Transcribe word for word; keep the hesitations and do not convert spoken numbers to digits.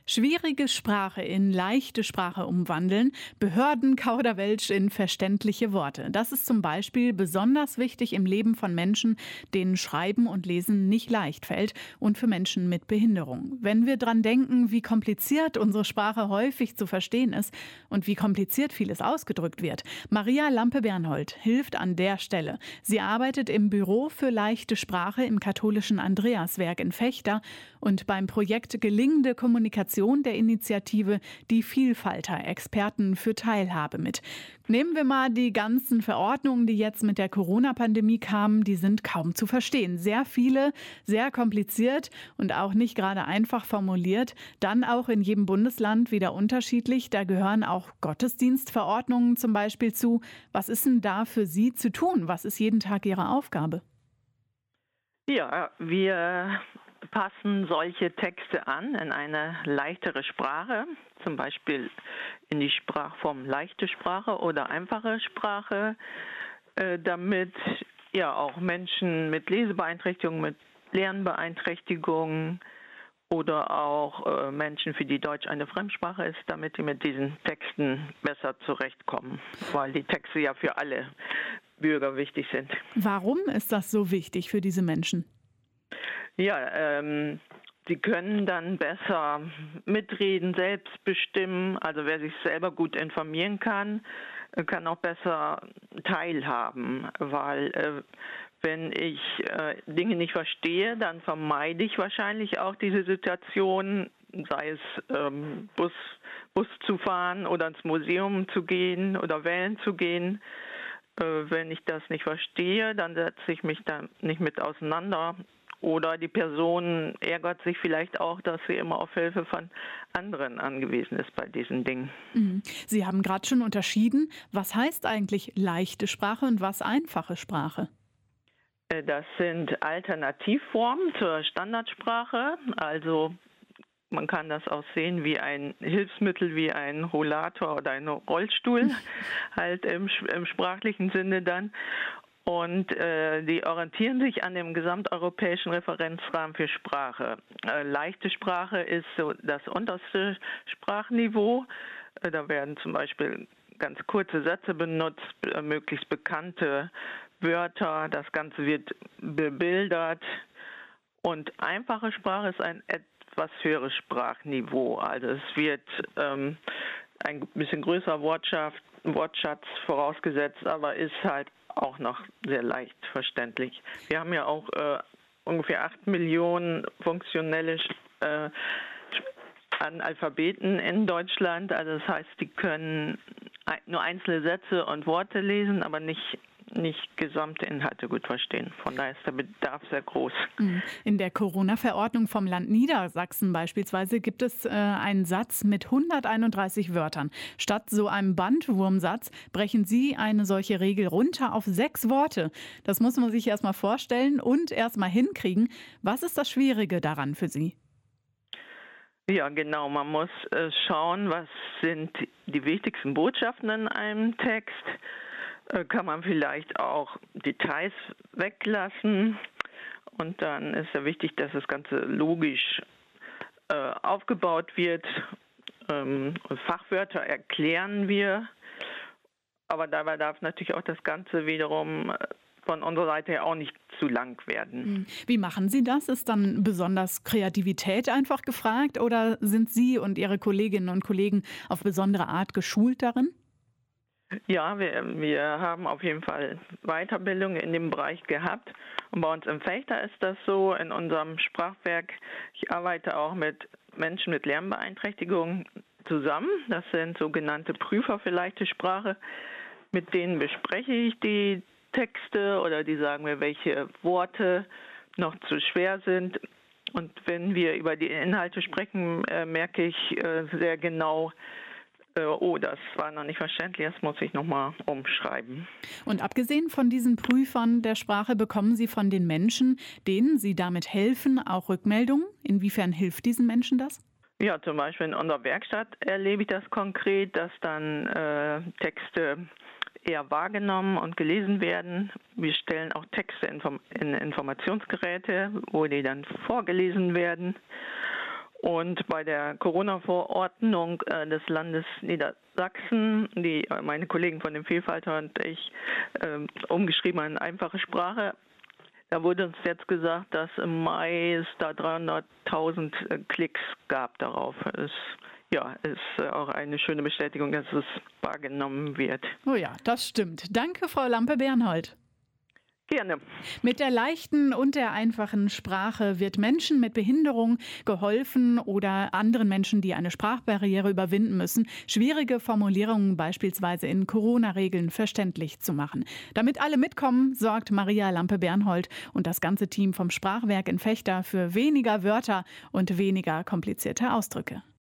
Schwierige Sprache in leichte Sprache umwandeln, Behördenkauderwelsch in verständliche Worte. Das ist zum Beispiel besonders wichtig im Leben von Menschen, denen Schreiben und Lesen nicht leicht fällt und für Menschen mit Behinderung. Wenn wir dran denken, wie kompliziert unsere Sprache häufig zu verstehen ist und wie kompliziert vieles ausgedrückt wird. Maria Lampe-Bernhold hilft an der Stelle. Sie arbeitet im Büro für leichte Sprache im katholischen Andreaswerk in Vechta und beim Projekt Gelingende Kommunikation der Initiative Die Vielfalter, Experten für Teilhabe mit. Nehmen wir mal die ganzen Verordnungen, die jetzt mit der Corona-Pandemie kamen, die sind kaum zu verstehen. Sehr viele, sehr kompliziert und auch nicht gerade einfach formuliert. Dann auch in jedem Bundesland wieder unterschiedlich. Da gehören auch Gottesdienstverordnungen zum Beispiel zu. Was ist denn da für Sie zu tun? Was ist jeden Tag Ihre Aufgabe? Ja, wir passen solche Texte an in eine leichtere Sprache, zum Beispiel in die Sprachform leichte Sprache oder einfache Sprache, äh, damit ja auch Menschen mit Lesebeeinträchtigungen, mit Lernbeeinträchtigungen oder auch äh, Menschen, für die Deutsch eine Fremdsprache ist, damit sie mit diesen Texten besser zurechtkommen, weil die Texte ja für alle Bürger wichtig sind. Warum ist das so wichtig für diese Menschen? Ja, ähm, sie können dann besser mitreden, selbst bestimmen. Also wer sich selber gut informieren kann, kann auch besser teilhaben, weil äh, wenn ich äh, Dinge nicht verstehe, dann vermeide ich wahrscheinlich auch diese Situation, sei es ähm, Bus, Bus zu fahren oder ins Museum zu gehen oder wählen zu gehen. Äh, wenn ich das nicht verstehe, dann setze ich mich da nicht mit auseinander. Oder die Person ärgert sich vielleicht auch, dass sie immer auf Hilfe von anderen angewiesen ist bei diesen Dingen. Sie haben gerade schon unterschieden. Was heißt eigentlich leichte Sprache und was einfache Sprache? Das sind Alternativformen zur Standardsprache. Also man kann das auch sehen wie ein Hilfsmittel, wie ein Rollator oder ein Rollstuhl, halt im, im sprachlichen Sinne dann. Und äh, die orientieren sich an dem gesamteuropäischen Referenzrahmen für Sprache. Äh, leichte Sprache ist so das unterste Sprachniveau. Äh, da werden zum Beispiel ganz kurze Sätze benutzt, äh, möglichst bekannte Wörter. Das Ganze wird bebildert. Und einfache Sprache ist ein etwas höheres Sprachniveau. Also es wird ähm, ein bisschen größerer Wortschatz, Wortschatz vorausgesetzt, aber ist halt auch noch sehr leicht verständlich. Wir haben ja auch äh, ungefähr acht Millionen funktionelle äh, Analphabeten in Deutschland. Also das heißt, die können nur einzelne Sätze und Worte lesen, aber nicht nicht gesamte Inhalte gut verstehen. Von daher ist der Bedarf sehr groß. In der Corona-Verordnung vom Land Niedersachsen beispielsweise gibt es äh, einen Satz mit hunderteinunddreißig Wörtern. Statt so einem Bandwurmsatz brechen Sie eine solche Regel runter auf sechs Worte. Das muss man sich erstmal vorstellen und erstmal hinkriegen. Was ist das Schwierige daran für Sie? Ja, genau. Man muss äh, schauen, was sind die wichtigsten Botschaften in einem Text. Kann man vielleicht auch Details weglassen und dann ist ja wichtig, dass das Ganze logisch äh, aufgebaut wird. Ähm, Fachwörter erklären wir, aber dabei darf natürlich auch das Ganze wiederum von unserer Seite her auch nicht zu lang werden. Wie machen Sie das? Ist dann besonders Kreativität einfach gefragt oder sind Sie und Ihre Kolleginnen und Kollegen auf besondere Art geschult darin? Ja, wir, wir haben auf jeden Fall Weiterbildung in dem Bereich gehabt. Und bei uns im Vechta ist das so, in unserem Sprachwerk, ich arbeite auch mit Menschen mit Lernbeeinträchtigungen zusammen. Das sind sogenannte Prüfer für leichte Sprache. Mit denen bespreche ich die Texte oder die sagen mir, welche Worte noch zu schwer sind. Und wenn wir über die Inhalte sprechen, äh, merke ich äh, sehr genau, oh, das war noch nicht verständlich, das muss ich nochmal umschreiben. Und abgesehen von diesen Prüfern der Sprache bekommen Sie von den Menschen, denen Sie damit helfen, auch Rückmeldungen? Inwiefern hilft diesen Menschen das? Ja, zum Beispiel in unserer Werkstatt erlebe ich das konkret, dass dann äh, Texte eher wahrgenommen und gelesen werden. Wir stellen auch Texte in Informationsgeräte, wo die dann vorgelesen werden. Und bei der Corona-Verordnung äh, des Landes Niedersachsen, die äh, meine Kollegen von dem Vielfalter und ich äh, umgeschrieben haben in einfache Sprache, da wurde uns jetzt gesagt, dass im Mai es da dreihunderttausend äh, Klicks gab darauf. Es, ja, ist äh, auch eine schöne Bestätigung, dass es wahrgenommen wird. Oh ja, das stimmt. Danke, Frau Lampe-Bernhold. Gerne. Mit der leichten und der einfachen Sprache wird Menschen mit Behinderung geholfen oder anderen Menschen, die eine Sprachbarriere überwinden müssen, schwierige Formulierungen beispielsweise in Corona-Regeln verständlich zu machen. Damit alle mitkommen, sorgt Maria Lampe-Bernhold und das ganze Team vom Sprachwerk in Vechta für weniger Wörter und weniger komplizierte Ausdrücke.